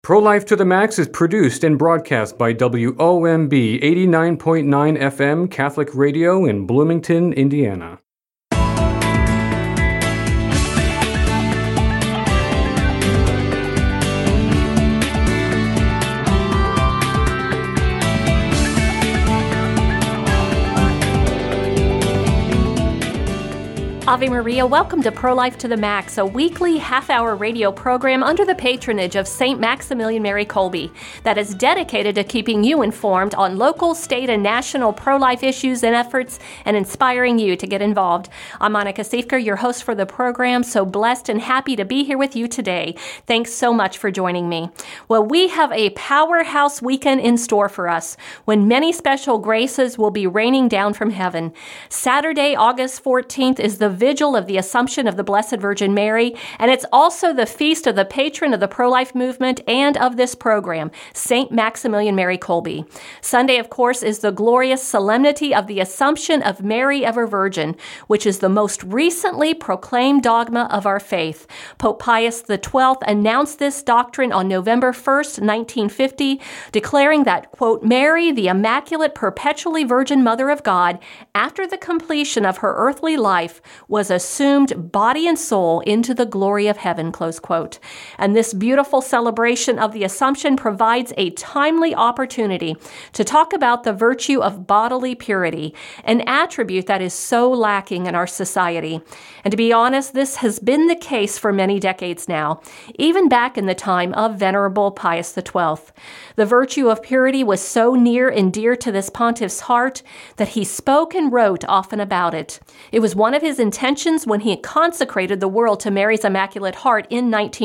Pro-Life to the Max is produced and broadcast by WOMB 89.9 FM Catholic Radio in Bloomington, Indiana. Ave Maria, welcome to Pro-Life to the Max, a weekly half-hour radio program under the patronage of St. Maximilian Mary Kolbe that is dedicated to keeping you informed on local, state, and national pro-life issues and efforts and inspiring you to get involved. I'm Monica Siefker, your host for the program, so blessed and happy to be here with you today. Thanks so much for joining me. Well, we have a powerhouse weekend in store for us when many special graces will be raining down from heaven. Saturday, August 14th is the Vigil of the Assumption of the Blessed Virgin Mary, and it's also the feast of the patron of the pro-life movement and of this program, St. Maximilian Mary Kolbe. Sunday, of course, is the glorious solemnity of the Assumption of Mary Ever Virgin, which is the most recently proclaimed dogma of our faith. Pope Pius XII announced this doctrine on November 1st, 1950, declaring that, quote, Mary, the Immaculate Perpetually Virgin Mother of God, after the completion of her earthly life, was assumed body and soul into the glory of heaven, close quote. And this beautiful celebration of the Assumption provides a timely opportunity to talk about the virtue of bodily purity, an attribute that is so lacking in our society. And to be honest, this has been the case for many decades now, even back in the time of Venerable Pius XII. The virtue of purity was so near and dear to this pontiff's heart that he spoke and wrote often about it. It was one of his intentions when he consecrated the world to Mary's Immaculate Heart in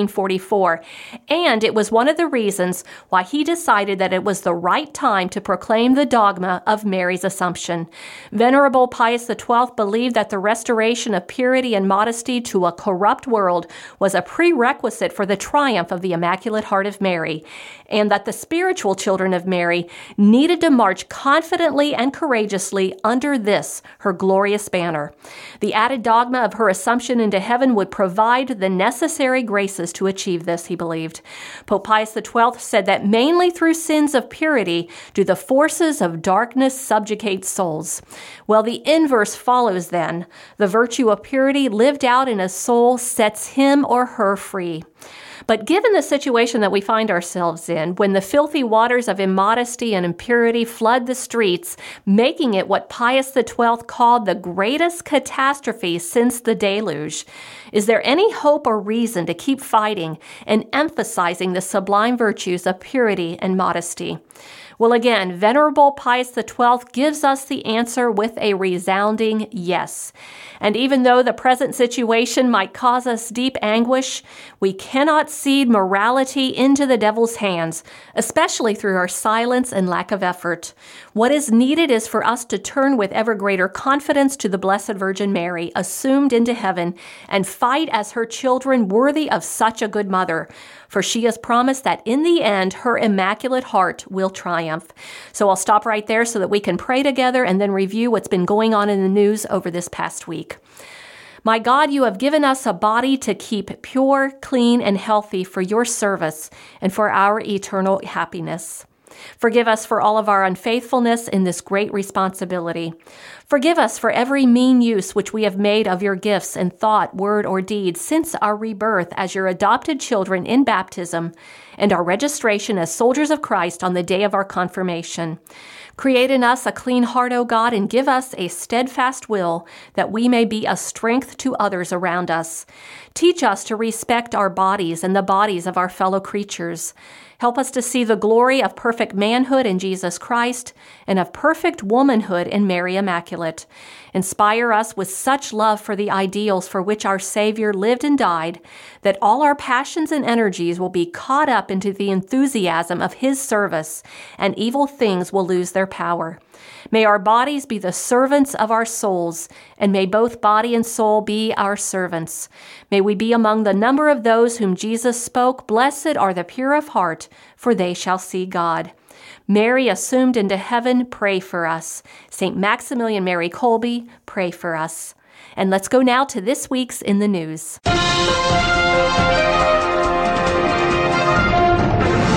1944, and it was one of the reasons why he decided that it was the right time to proclaim the dogma of Mary's Assumption. Venerable Pius XII believed that the restoration of purity and modesty to a corrupt world was a prerequisite for the triumph of the Immaculate Heart of Mary, and that the spiritual children of Mary needed to march confidently and courageously under this, her glorious banner. The added dogma of her assumption into heaven would provide the necessary graces to achieve this, he believed. Pope Pius XII said that mainly through sins of purity do the forces of darkness subjugate souls. Well, the inverse follows then. The virtue of purity lived out in a soul sets him or her free. But given the situation that we find ourselves in, when the filthy waters of immodesty and impurity flood the streets, making it what Pius XII called the greatest catastrophe since the deluge, is there any hope or reason to keep fighting and emphasizing the sublime virtues of purity and modesty? Well, again, Venerable Pius XII gives us the answer with a resounding yes. And even though the present situation might cause us deep anguish, we cannot cede morality into the devil's hands, especially through our silence and lack of effort. What is needed is for us to turn with ever greater confidence to the Blessed Virgin Mary, assumed into heaven, and fight as her children worthy of such a good mother. For she has promised that in the end, her Immaculate Heart will triumph. So I'll stop right there so that we can pray together and then review what's been going on in the news over this past week. My God, you have given us a body to keep pure, clean, and healthy for your service and for our eternal happiness. Forgive us for all of our unfaithfulness in this great responsibility. Forgive us for every mean use which we have made of your gifts in thought, word, or deed since our rebirth as your adopted children in baptism and our registration as soldiers of Christ on the day of our confirmation. Create in us a clean heart, O God, and give us a steadfast will that we may be a strength to others around us. Teach us to respect our bodies and the bodies of our fellow creatures. Help us to see the glory of perfect manhood in Jesus Christ and of perfect womanhood in Mary Immaculate. Inspire us with such love for the ideals for which our Savior lived and died that all our passions and energies will be caught up into the enthusiasm of His service, and evil things will lose their power. May our bodies be the servants of our souls, and may both body and soul be our servants. May we be among the number of those whom Jesus spoke, "Blessed are the pure of heart, for they shall see God." Mary, assumed into heaven, pray for us. St. Maximilian Mary Kolbe, pray for us. And let's go now to this week's In the News.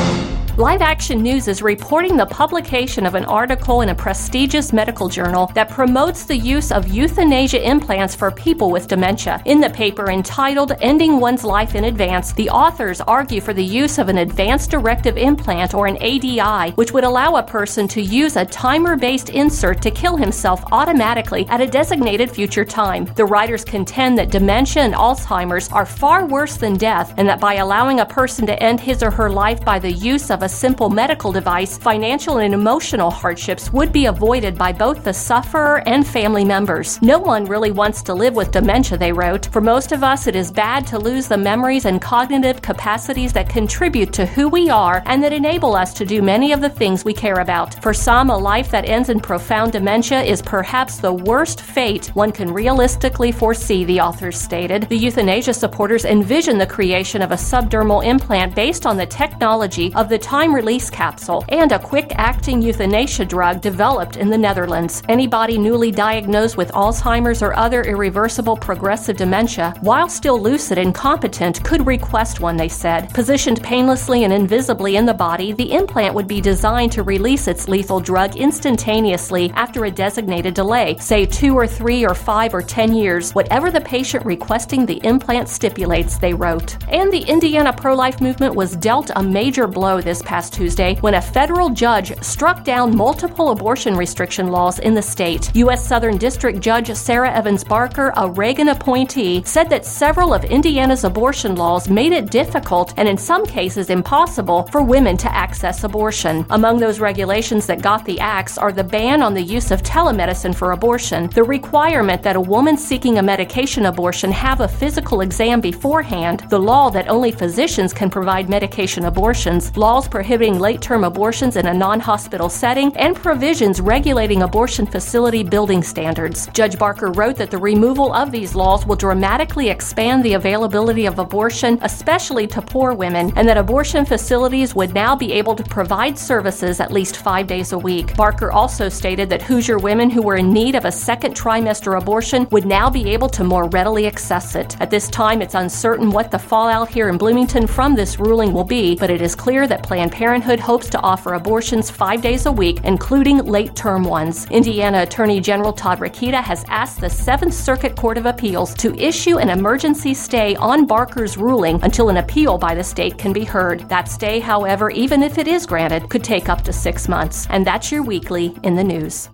Live Action News is reporting the publication of an article in a prestigious medical journal that promotes the use of euthanasia implants for people with dementia. In the paper entitled Ending One's Life in Advance, the authors argue for the use of an advanced directive implant, or an ADI, which would allow a person to use a timer-based insert to kill himself automatically at a designated future time. The writers contend that dementia and Alzheimer's are far worse than death, and that by allowing a person to end his or her life by the use of a simple medical device, financial and emotional hardships would be avoided by both the sufferer and family members. No one really wants to live with dementia, they wrote. For most of us, it is bad to lose the memories and cognitive capacities that contribute to who we are and that enable us to do many of the things we care about. For some, a life that ends in profound dementia is perhaps the worst fate one can realistically foresee, the authors stated. The euthanasia supporters envision the creation of a subdermal implant based on the technology of the time-release capsule and a quick-acting euthanasia drug developed in the Netherlands. Anybody newly diagnosed with Alzheimer's or other irreversible progressive dementia, while still lucid and competent, could request one, they said. Positioned painlessly and invisibly in the body, the implant would be designed to release its lethal drug instantaneously after a designated delay, say 2 or 3 or 5 or 10 years, whatever the patient requesting the implant stipulates, they wrote. And the Indiana pro-life movement was dealt a major blow this past Tuesday when a federal judge struck down multiple abortion restriction laws in the state. U.S. Southern District Judge Sarah Evans Barker, a Reagan appointee, said that several of Indiana's abortion laws made it difficult and in some cases impossible for women to access abortion. Among those regulations that got the axe are the ban on the use of telemedicine for abortion, the requirement that a woman seeking a medication abortion have a physical exam beforehand, the law that only physicians can provide medication abortions, laws prohibiting late-term abortions in a non-hospital setting, and provisions regulating abortion facility building standards. Judge Barker wrote that the removal of these laws will dramatically expand the availability of abortion, especially to poor women, and that abortion facilities would now be able to provide services at least 5 days a week. Barker also stated that Hoosier women who were in need of a second trimester abortion would now be able to more readily access it. At this time, it's uncertain what the fallout here in Bloomington from this ruling will be, but it is clear that Planned Parenthood hopes to offer abortions 5 days a week, including late-term ones. Indiana Attorney General Todd Rokita has asked the 7th Circuit Court of Appeals to issue an emergency stay on Barker's ruling until an appeal by the state can be heard. That stay, however, even if it is granted, could take up to 6 months. And that's your weekly in the news.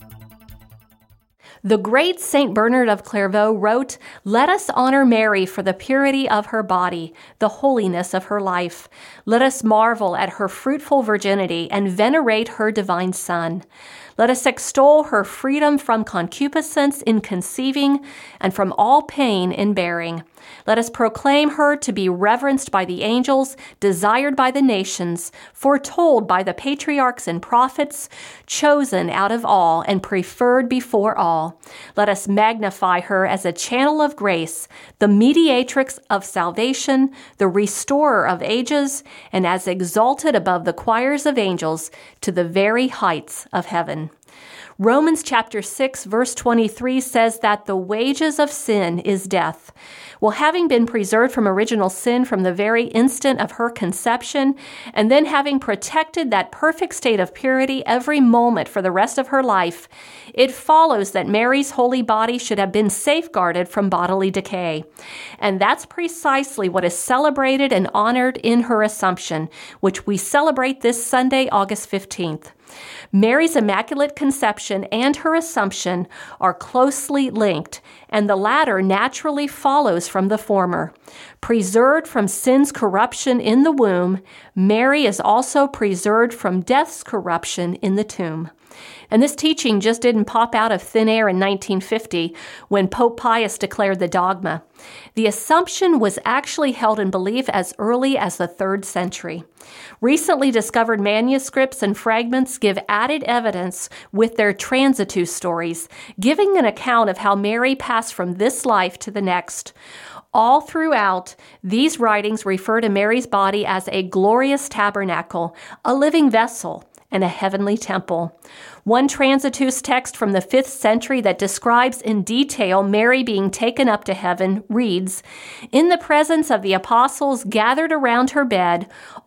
The great St. Bernard of Clairvaux wrote, "Let us honor Mary for the purity of her body, the holiness of her life. Let us marvel at her fruitful virginity and venerate her divine Son. Let us extol her freedom from concupiscence in conceiving and from all pain in bearing. Let us proclaim her to be reverenced by the angels, desired by the nations, foretold by the patriarchs and prophets, chosen out of all and preferred before all. Let us magnify her as a channel of grace, the mediatrix of salvation, the restorer of ages, and as exalted above the choirs of angels to the very heights of heaven." Romans chapter 6, verse 23 says that the wages of sin is death. Well, having been preserved from original sin from the very instant of her conception, and then having protected that perfect state of purity every moment for the rest of her life, it follows that Mary's holy body should have been safeguarded from bodily decay. And that's precisely what is celebrated and honored in her Assumption, which we celebrate this Sunday, August 15th. Mary's Immaculate Conception and her Assumption are closely linked, and the latter naturally follows from the former. Preserved from sin's corruption in the womb, Mary is also preserved from death's corruption in the tomb. And this teaching just didn't pop out of thin air in 1950 when Pope Pius declared the dogma. The Assumption was actually held in belief as early as the 3rd century. Recently discovered manuscripts and fragments give added evidence with their transitus stories, giving an account of how Mary passed from this life to the next. All throughout, these writings refer to Mary's body as a glorious tabernacle, a living vessel, and a heavenly temple. One transitus text from the 5th century that describes in detail Mary being taken up to heaven reads, "In the presence of the apostles gathered around her bed,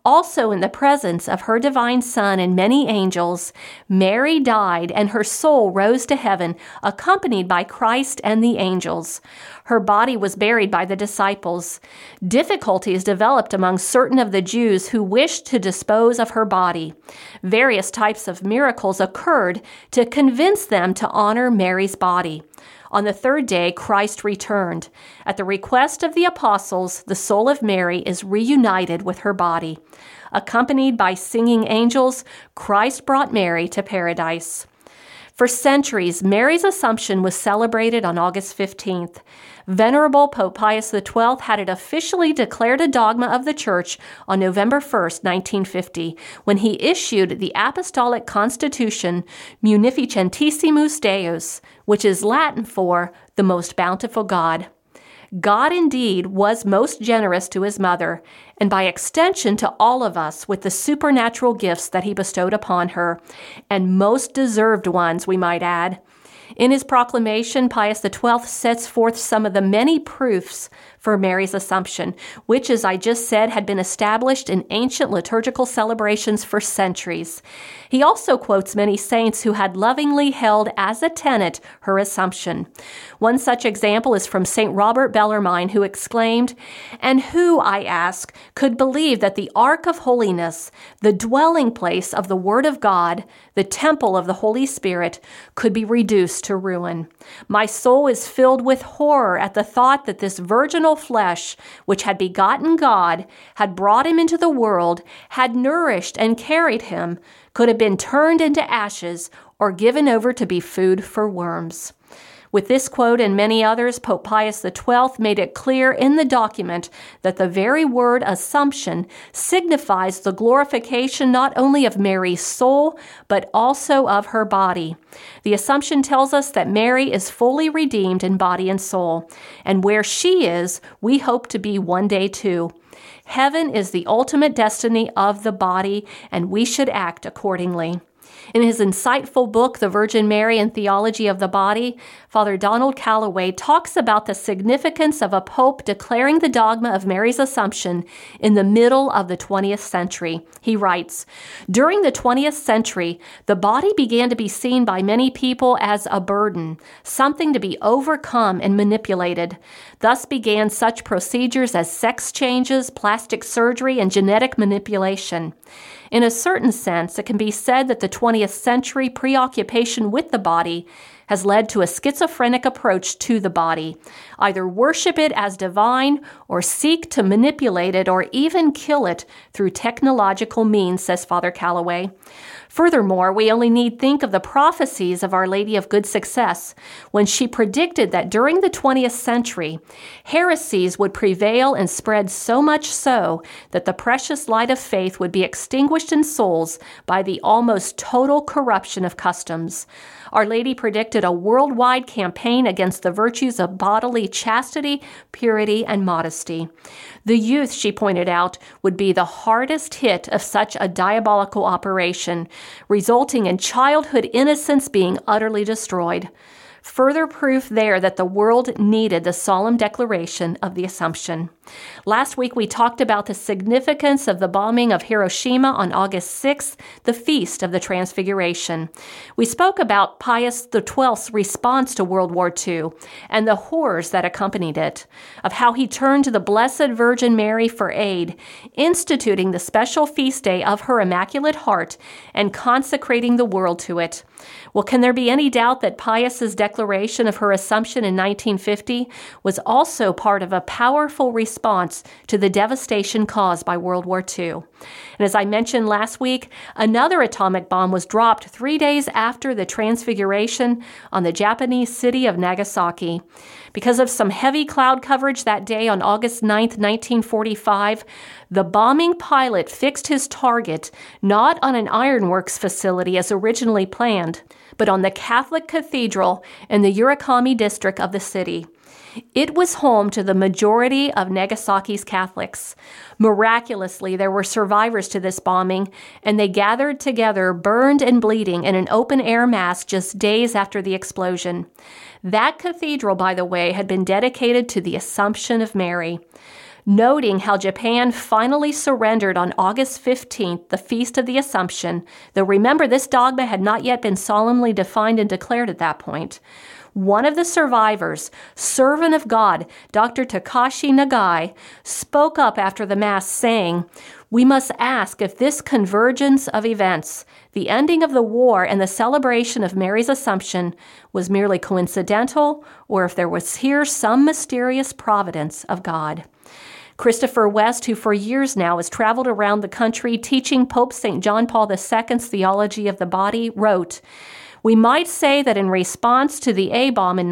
Also in the presence of her divine Son and many angels, Mary died and her soul rose to heaven, accompanied by Christ and the angels. Her body was buried by the disciples. Difficulties developed among certain of the Jews who wished to dispose of her body. Various types of miracles occurred to convince them to honor Mary's body. On the third day, Christ returned. At the request of the apostles, the soul of Mary is reunited with her body. Accompanied by singing angels, Christ brought Mary to paradise. For centuries, Mary's Assumption was celebrated on August 15th. Venerable Pope Pius XII had it officially declared a dogma of the Church on November 1st, 1950, when he issued the Apostolic Constitution Munificentissimus Deus, which is Latin for the most bountiful God. God indeed was most generous to his mother, and by extension to all of us with the supernatural gifts that he bestowed upon her, and most deserved ones, we might add. In his proclamation, Pius XII sets forth some of the many proofs for Mary's Assumption, which, as I just said, had been established in ancient liturgical celebrations for centuries. He also quotes many saints who had lovingly held as a tenet her Assumption. One such example is from St. Robert Bellarmine, who exclaimed, "And who, I ask, could believe that the Ark of Holiness, the dwelling place of the Word of God, the temple of the Holy Spirit, could be reduced to ruin? My soul is filled with horror at the thought that this virginal flesh, which had begotten God, had brought him into the world, had nourished and carried him, could have been turned into ashes or given over to be food for worms." With this quote and many others, Pope Pius XII made it clear in the document that the very word Assumption signifies the glorification not only of Mary's soul, but also of her body. The Assumption tells us that Mary is fully redeemed in body and soul, and where she is, we hope to be one day too. Heaven is the ultimate destiny of the body, and we should act accordingly. In his insightful book, The Virgin Mary and Theology of the Body, Father Donald Calloway talks about the significance of a pope declaring the dogma of Mary's Assumption in the middle of the 20th century. He writes, "During the 20th century, the body began to be seen by many people as a burden, something to be overcome and manipulated. Thus began such procedures as sex changes, plastic surgery, and genetic manipulation. In a certain sense, it can be said that the 20th century preoccupation with the body has led to a schizophrenic approach to the body. Either worship it as divine or seek to manipulate it or even kill it through technological means," says Father Calloway. Furthermore, we only need think of the prophecies of Our Lady of Good Success when she predicted that during the 20th century, heresies would prevail and spread so much so that the precious light of faith would be extinguished in souls by the almost total corruption of customs. Our Lady predicted a worldwide campaign against the virtues of bodily chastity, purity, and modesty. The youth, she pointed out, would be the hardest hit of such a diabolical operation, resulting in childhood innocence being utterly destroyed. Further proof there that the world needed the solemn declaration of the Assumption. Last week we talked about the significance of the bombing of Hiroshima on August 6th, the Feast of the Transfiguration. We spoke about Pius XII's response to World War II and the horrors that accompanied it, of how he turned to the Blessed Virgin Mary for aid, instituting the special feast day of her Immaculate Heart and consecrating the world to it. Well, can there be any doubt that Pius's declaration of her Assumption in 1950 was also part of a powerful response to the devastation caused by World War II? And as I mentioned last week, another atomic bomb was dropped 3 days after the Transfiguration on the Japanese city of Nagasaki. Because of some heavy cloud coverage that day on August 9th, 1945, the bombing pilot fixed his target not on an ironworks facility as originally planned, but on the Catholic Cathedral in the Urakami district of the city. It was home to the majority of Nagasaki's Catholics. Miraculously, there were survivors to this bombing, and they gathered together, burned and bleeding, in an open-air mass just days after the explosion. That cathedral, by the way, had been dedicated to the Assumption of Mary. noting how Japan finally surrendered on August 15th, the Feast of the Assumption, though remember this dogma had not yet been solemnly defined and declared at that point. One of the survivors, servant of God, Dr. Takashi Nagai, spoke up after the Mass saying, "We must ask if this convergence of events, the ending of the war and the celebration of Mary's Assumption, was merely coincidental or if there was here some mysterious providence of God." Christopher West, who for years now has traveled around the country teaching Pope St. John Paul II's theology of the body, wrote, "We might say that in response to the A-bomb in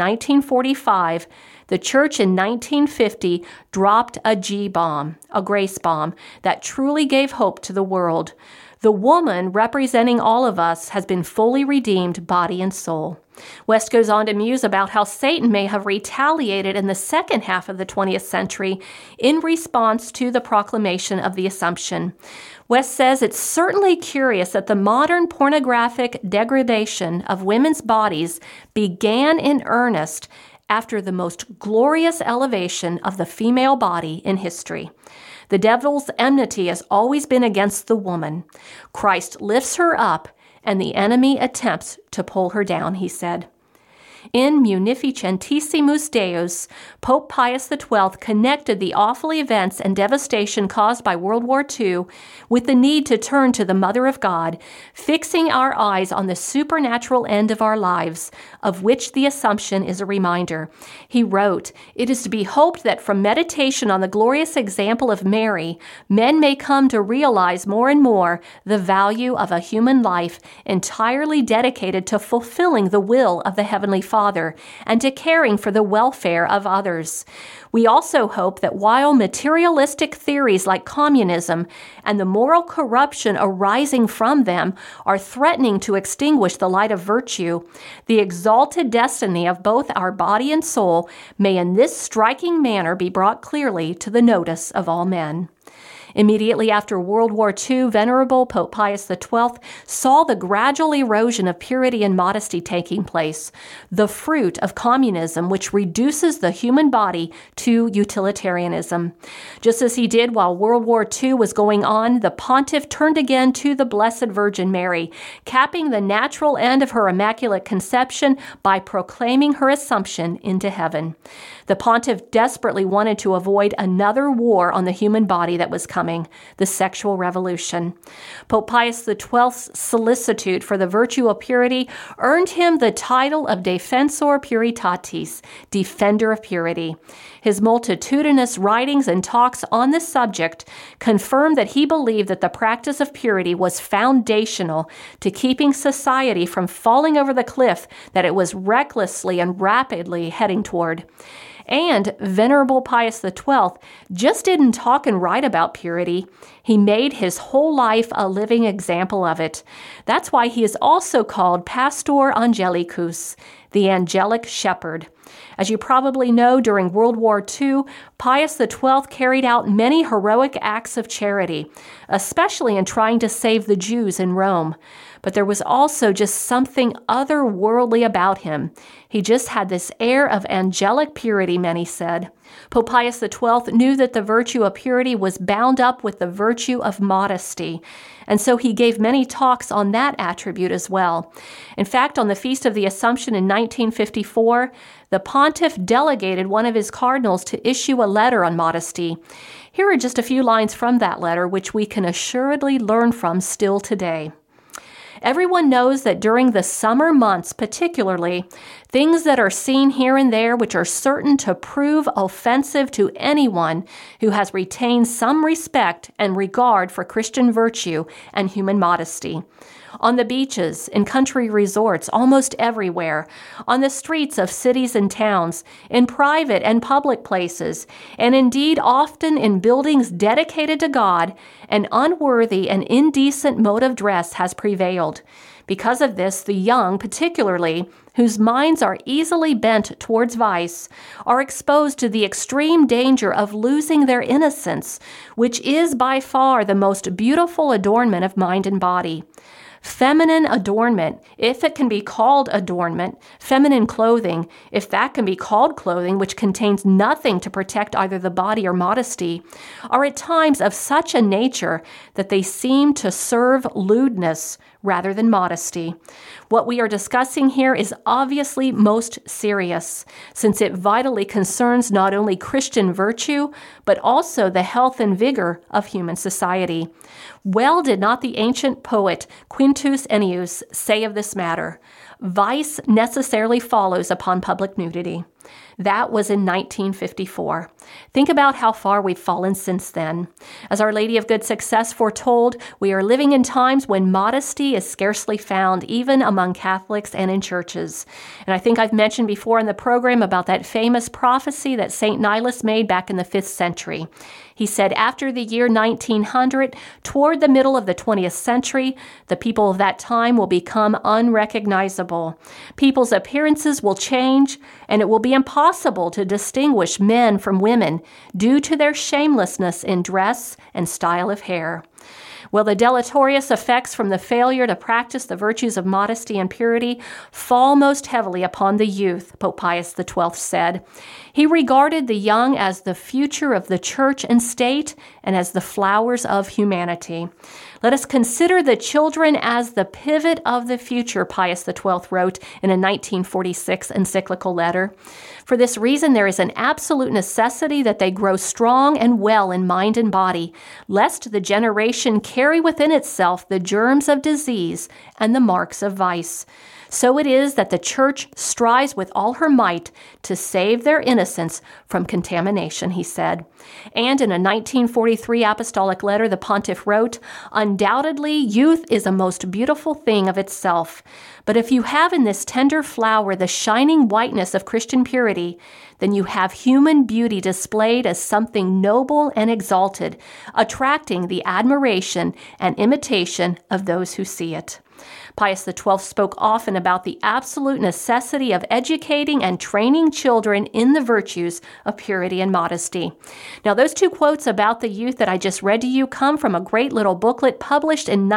1945, the Church in 1950 dropped a G-bomb, a grace bomb, that truly gave hope to the world. The woman representing all of us has been fully redeemed, body and soul." West goes on to muse about how Satan may have retaliated in the second half of the 20th century in response to the proclamation of the Assumption. West says it's certainly curious that the modern pornographic degradation of women's bodies began in earnest after the most glorious elevation of the female body in history. The devil's enmity has always been against the woman. Christ lifts her up, and the enemy attempts to pull her down, he said. In Munificentissimus Deus, Pope Pius XII connected the awful events and devastation caused by World War II with the need to turn to the Mother of God, fixing our eyes on the supernatural end of our lives, of which the Assumption is a reminder. He wrote, "It is to be hoped that from meditation on the glorious example of Mary, men may come to realize more and more the value of a human life entirely dedicated to fulfilling the will of the Heavenly Father and to caring for the welfare of others. We also hope that while materialistic theories like communism and the moral corruption arising from them are threatening to extinguish the light of virtue, the exalted destiny of both our body and soul may in this striking manner be brought clearly to the notice of all men." Immediately after World War II, Venerable Pope Pius XII saw the gradual erosion of purity and modesty taking place, the fruit of communism, which reduces the human body to utilitarianism. Just as he did while World War II was going on, the pontiff turned again to the Blessed Virgin Mary, capping the natural end of her Immaculate Conception by proclaiming her Assumption into heaven. The pontiff desperately wanted to avoid another war on the human body that was coming, the sexual revolution. Pope Pius XII's solicitude for the virtue of purity earned him the title of Defensor Puritatis, Defender of Purity. His multitudinous writings and talks on this subject confirm that he believed that the practice of purity was foundational to keeping society from falling over the cliff that it was recklessly and rapidly heading toward. And Venerable Pius XII just didn't talk and write about purity. He made his whole life a living example of it. That's why he is also called Pastor Angelicus, the angelic shepherd. As you probably know, during World War II, Pius XII carried out many heroic acts of charity, especially in trying to save the Jews in Rome. But there was also just something otherworldly about him. He just had this air of angelic purity, many said. Pope Pius XII knew that the virtue of purity was bound up with the virtue of modesty, and so he gave many talks on that attribute as well. In fact, on the Feast of the Assumption in 1954, the pontiff delegated one of his cardinals to issue a letter on modesty. Here are just a few lines from that letter, which we can assuredly learn from still today. Everyone knows that during the summer months particularly, things that are seen here and there which are certain to prove offensive to anyone who has retained some respect and regard for Christian virtue and human modesty. On the beaches, in country resorts, almost everywhere, on the streets of cities and towns, in private and public places, and indeed often in buildings dedicated to God, an unworthy and indecent mode of dress has prevailed. Because of this, the young, particularly, whose minds are easily bent towards vice, are exposed to the extreme danger of losing their innocence, which is by far the most beautiful adornment of mind and body. Feminine adornment, if it can be called adornment, feminine clothing, if that can be called clothing, which contains nothing to protect either the body or modesty, are at times of such a nature that they seem to serve lewdness rather than modesty. What we are discussing here is obviously most serious, since it vitally concerns not only Christian virtue, but also the health and vigor of human society. Well did not the ancient poet Quintus Ennius say of this matter, "Vice necessarily follows upon public nudity." That was in 1954. Think about how far we've fallen since then. As Our Lady of Good Success foretold, we are living in times when modesty is scarcely found, even among Catholics and in churches. And I think I've mentioned before in the program about that famous prophecy that St. Nilus made back in the 5th century. He said, after the year 1900, toward the middle of the 20th century, the people of that time will become unrecognizable. People's appearances will change, and it will be impossible to distinguish men from women due to their shamelessness in dress and style of hair. Well, the deleterious effects from the failure to practice the virtues of modesty and purity fall most heavily upon the youth, Pope Pius XII said. He regarded the young as the future of the church and state and as the flowers of humanity. Let us consider the children as the pivot of the future, Pius XII wrote in a 1946 encyclical letter. For this reason, there is an absolute necessity that they grow strong and well in mind and body, lest the generation carry within itself the germs of disease and the marks of vice. So it is that the Church strives with all her might to save their innocence from contamination, he said. And in a 1943 apostolic letter, the pontiff wrote, "Undoubtedly, youth is a most beautiful thing of itself. But if you have in this tender flower the shining whiteness of Christian purity, then you have human beauty displayed as something noble and exalted, attracting the admiration and imitation of those who see it." Pius XII spoke often about the absolute necessity of educating and training children in the virtues of purity and modesty. Now, those two quotes about the youth that I just read to you come from a great little booklet published in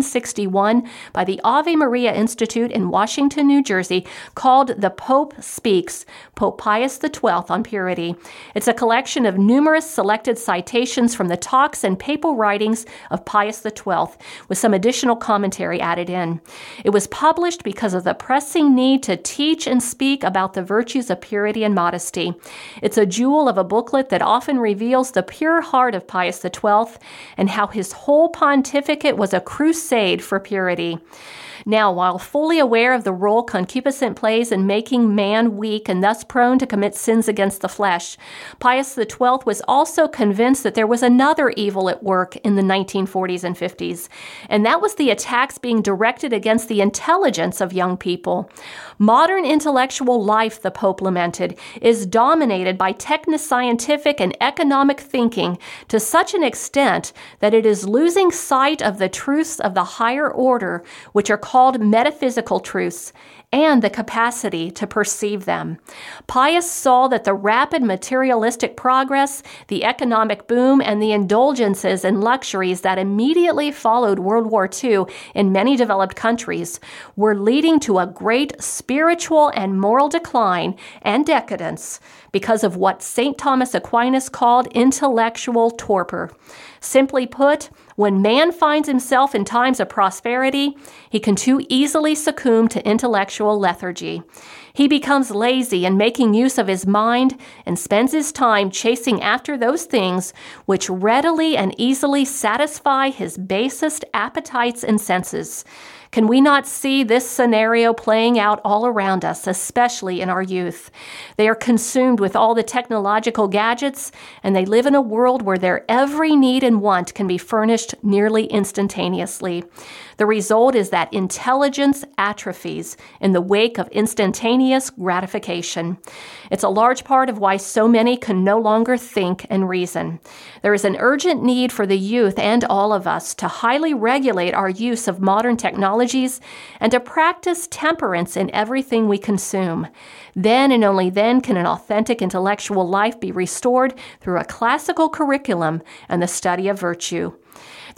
1961 by the Ave Maria Institute in Washington, New Jersey, called The Pope Speaks, Pope Pius XII on Purity. It's a collection of numerous selected citations from the talks and papal writings of Pius XII, with some additional commentary added in. It was published because of the pressing need to teach and speak about the virtues of purity and modesty. It's a jewel of a booklet that often reveals the pure heart of Pius XII and how his whole pontificate was a crusade for purity. Now, while fully aware of the role concupiscence plays in making man weak and thus prone to commit sins against the flesh, Pius XII was also convinced that there was another evil at work in the 1940s and 50s, and that was the attacks being directed against the intelligence of young people. Modern intellectual life, the Pope lamented, is dominated by technoscientific and economic thinking to such an extent that it is losing sight of the truths of the higher order, which are called metaphysical truths, and the capacity to perceive them. Pius saw that the rapid materialistic progress, the economic boom, and the indulgences and luxuries that immediately followed World War II in many developed countries were leading to a great spiritual and moral decline and decadence because of what St. Thomas Aquinas called intellectual torpor. Simply put, when man finds himself in times of prosperity, he can too easily succumb to intellectual lethargy. He becomes lazy in making use of his mind and spends his time chasing after those things which readily and easily satisfy his basest appetites and senses. Can we not see this scenario playing out all around us, especially in our youth? They are consumed with all the technological gadgets, and they live in a world where their every need and want can be furnished nearly instantaneously. The result is that intelligence atrophies in the wake of instantaneous gratification. It's a large part of why so many can no longer think and reason. There is an urgent need for the youth and all of us to highly regulate our use of modern technologies and to practice temperance in everything we consume. Then and only then can an authentic intellectual life be restored through a classical curriculum and the study of virtue.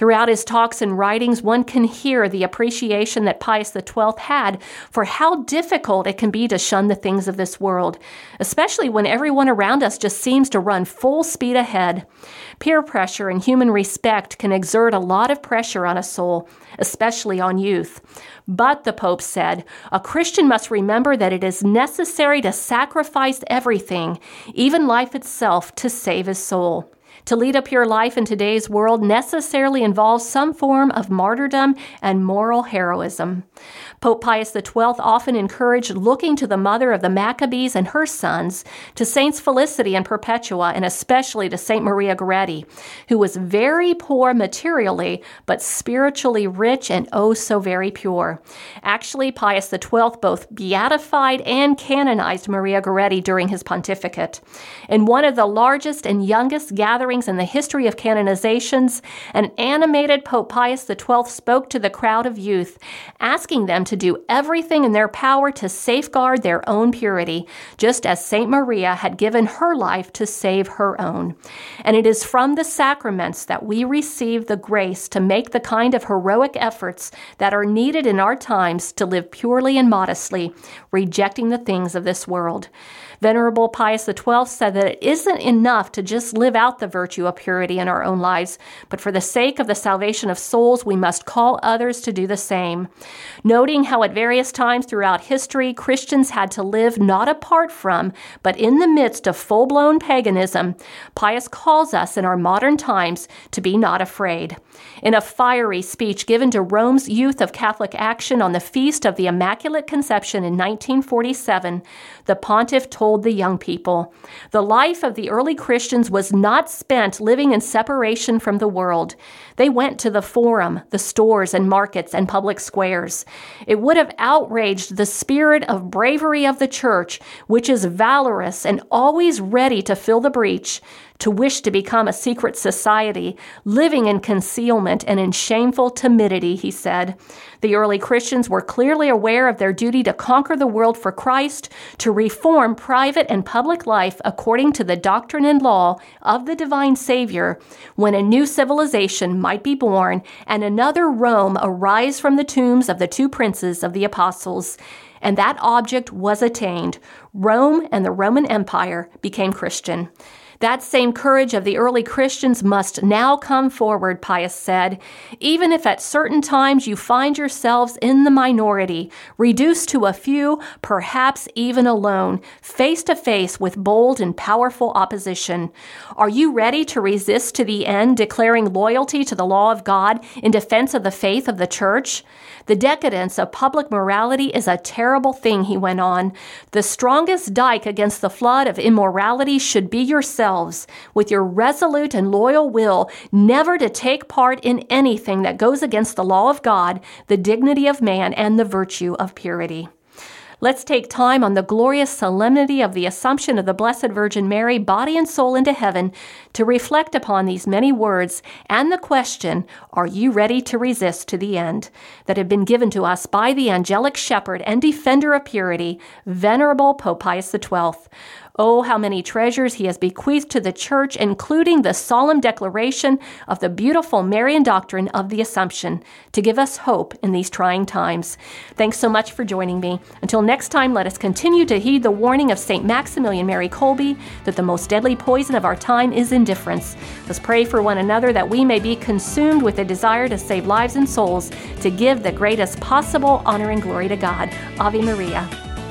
Throughout his talks and writings, one can hear the appreciation that Pius XII had for how difficult it can be to shun the things of this world, especially when everyone around us just seems to run full speed ahead. Peer pressure and human respect can exert a lot of pressure on a soul, especially on youth. But, the Pope said, a Christian must remember that it is necessary to sacrifice everything, even life itself, to save his soul. To lead a pure life in today's world necessarily involves some form of martyrdom and moral heroism. Pope Pius XII often encouraged looking to the mother of the Maccabees and her sons, to Saints Felicity and Perpetua, and especially to Saint Maria Goretti, who was very poor materially, but spiritually rich and oh so very pure. Actually, Pius XII both beatified and canonized Maria Goretti during his pontificate. In one of the largest and youngest gatherings in the history of canonizations, an animated Pope Pius XII spoke to the crowd of youth, asking them to do everything in their power to safeguard their own purity, just as Saint Maria had given her life to save her own. And it is from the sacraments that we receive the grace to make the kind of heroic efforts that are needed in our times to live purely and modestly, rejecting the things of this world. Venerable Pius XII said that it isn't enough to just live out the virtue of purity in our own lives, but for the sake of the salvation of souls, we must call others to do the same. Noting how at various times throughout history, Christians had to live not apart from, but in the midst of full-blown paganism, Pius calls us in our modern times to be not afraid. In a fiery speech given to Rome's Youth of Catholic Action on the Feast of the Immaculate Conception in 1947, the pontiff told the young people, the life of the early Christians was not spent living in separation from the world. They went to the forum, the stores and markets and public squares. It would have outraged the spirit of bravery of the church, which is valorous and always ready to fill the breach, to wish to become a secret society, living in concealment and in shameful timidity, he said. The early Christians were clearly aware of their duty to conquer the world for Christ, to reform private and public life according to the doctrine and law of the divine Savior, when a new civilization might be born and another Rome arise from the tombs of the two princes of the apostles. And that object was attained. Rome and the Roman Empire became Christian. That same courage of the early Christians must now come forward, Pius said, even if at certain times you find yourselves in the minority, reduced to a few, perhaps even alone, face to face with bold and powerful opposition. Are you ready to resist to the end, declaring loyalty to the law of God in defense of the faith of the Church? The decadence of public morality is a terrible thing, he went on. The strongest dike against the flood of immorality should be yourselves, with your resolute and loyal will never to take part in anything that goes against the law of God, the dignity of man, and the virtue of purity. Let's take time on the glorious solemnity of the Assumption of the Blessed Virgin Mary, body and soul, into heaven, to reflect upon these many words and the question, are you ready to resist to the end, that have been given to us by the angelic shepherd and defender of purity, Venerable Pope Pius XII. Oh, how many treasures he has bequeathed to the Church, including the solemn declaration of the beautiful Marian doctrine of the Assumption, to give us hope in these trying times. Thanks so much for joining me. Until next time, let us continue to heed the warning of St. Maximilian Mary Kolbe that the most deadly poison of our time is indifference. Let's pray for one another that we may be consumed with a desire to save lives and souls, to give the greatest possible honor and glory to God. Ave Maria.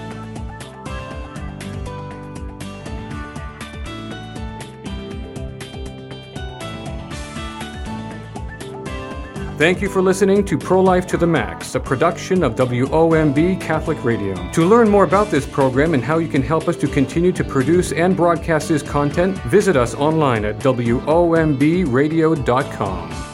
Thank you for listening to Pro-Life to the Max, a production of WOMB Catholic Radio. To learn more about this program and how you can help us to continue to produce and broadcast this content, visit us online at WOMBradio.com.